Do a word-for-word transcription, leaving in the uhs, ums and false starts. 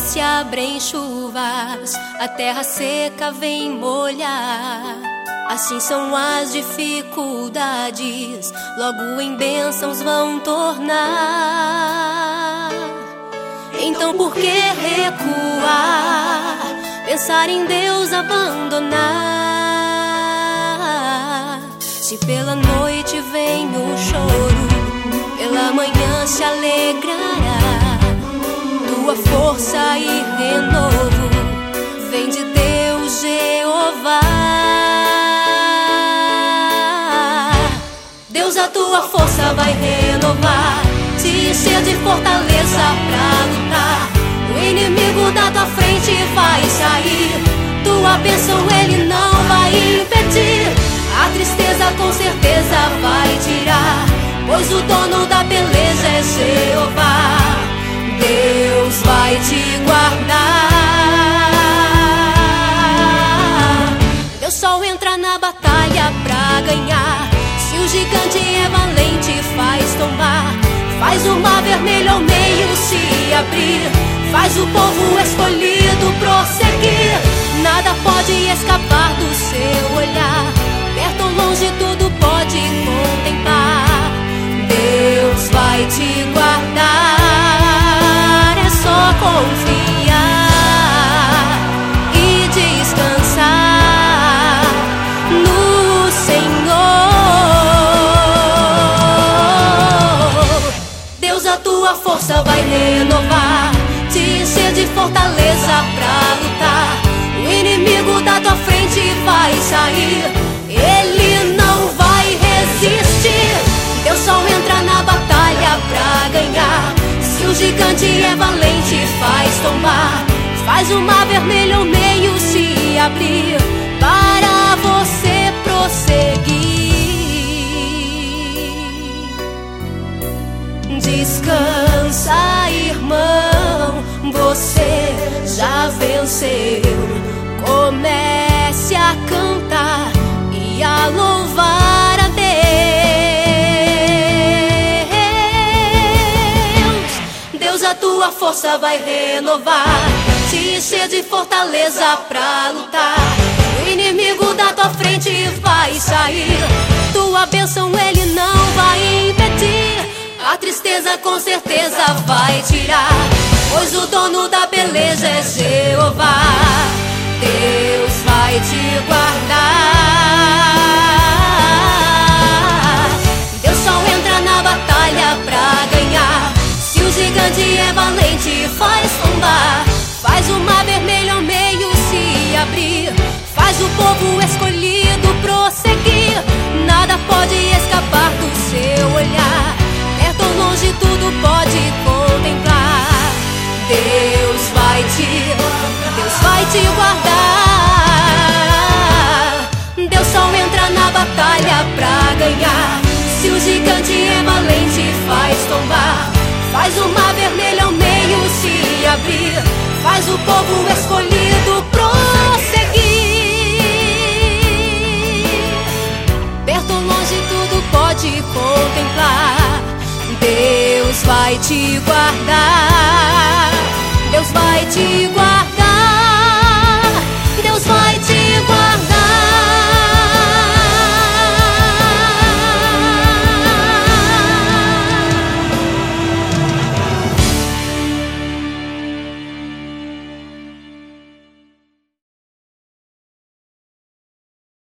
se abrem chuvas, a terra seca vem molhar. Assim são as dificuldades, logo em bênçãos vão tornar. Então por que recuar? Pensar em Deus abandonar? Se pela noite vem o choro, pela manhã se alegrará. Tua força e renovo vem de Deus Jeová. Deus, a tua força vai renovar, te encher de fortaleza pra lutar. O inimigo da tua frente vai sair, tua bênção ele não vai impedir. A tristeza com certeza vai tirar, pois o dono da beleza é Jeová. Deus vai te guardar. Deus só entra na batalha pra ganhar. Se o gigante é valente, faz tombar, faz o mar vermelho ao meio se abrir, faz o povo escolhido prosseguir. Nada pode escapar do seu olhar, perto ou longe tudo pode contemplar. Deus vai te guardar, é só confiar e descansar no Senhor. Deus, a tua força vai renovar, te encher de fortaleza pra lutar. O inimigo da tua frente vai sair, ele não vai resistir. Deus só entra na batalha pra ganhar. Se o gigante é valente, faz tombar, faz o mar vermelho ao meio se abrir, para você prosseguir. Descansa, irmão, você já venceu. Comece a cantar e a louvar a Deus. Deus, a tua força vai renovar, te encher de fortaleza pra lutar. O inimigo da tua frente vai sair, tua bênção ele não vai impedir. A tristeza com certeza vai tirar, pois o dono da beleza é Jeová. Deus vai te guardar. Deus só entra na batalha pra ganhar. Se o gigante é valente, faz tombar, faz o mar vermelho ao meio se abrir, faz o povo escolhido prosseguir. Nada pode escapar do seu olhar, perto ou longe tudo pode contemplar. Deus vai te, Deus vai te guardar. Deus só entra na batalha pra ganhar. Se o gigante é valente, faz tombar, faz o mar vermelho ao meio se abrir, faz o povo escolhido prosseguir. Perto ou longe tudo pode contemplar. Deus vai te guardar, Deus vai te guardar.